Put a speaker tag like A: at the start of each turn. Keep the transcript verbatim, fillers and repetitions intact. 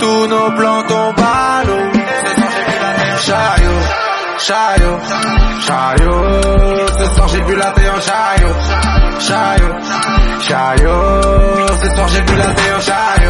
A: tous nos plans tombent à l'eau. Ce soir j'ai bu la thé en chaillot, chaillot, chaillot. Ce soir j'ai bu la thé en chaillot, chaillot, chaillot. Ce soir j'ai bu la thé en chaillot.